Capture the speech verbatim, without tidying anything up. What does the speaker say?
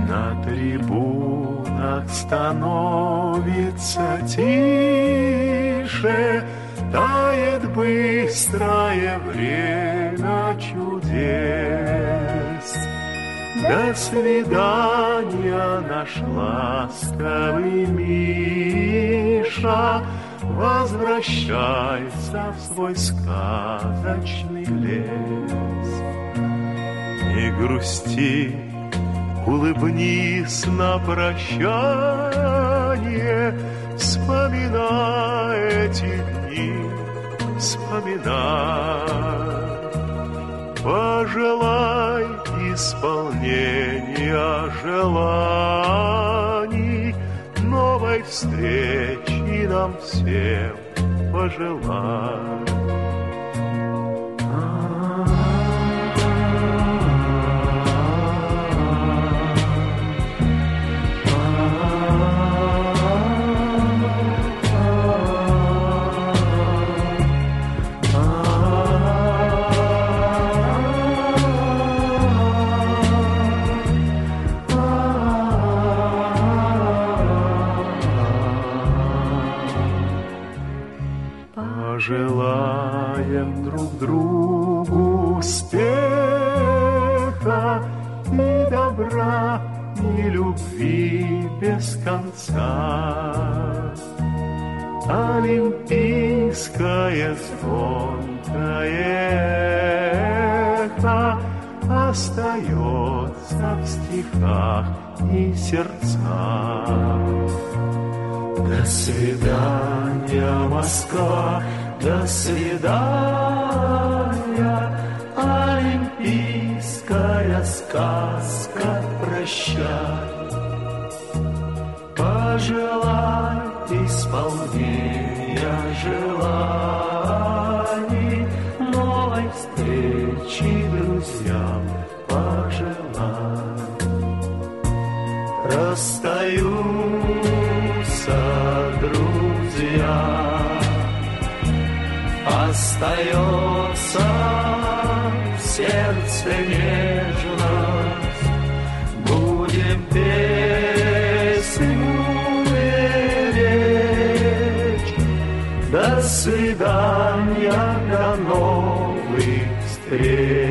На трибунах становится тише, тает быстрое время чудес. До свидания, наш ласковый Миша, возвращайся в свой сказочный лес. Не грусти, улыбнись на прощание, вспоминай эти дни, вспоминай. Пожелай исполнения желаний, новой встречи нам всем пожелай. Пожелаем друг другу успеха и добра, и любви без конца. Олимпийское звонкое эхо остается в стихах и сердцах. До свидания, Москва, до свидания, олимпийская сказка, прощай. Пожелай исполнения желаний, новой встречи друзьям пожелай. Расстаются друзья, остается в сердце нежность, будем песню беречь. До свидания, до новых встреч.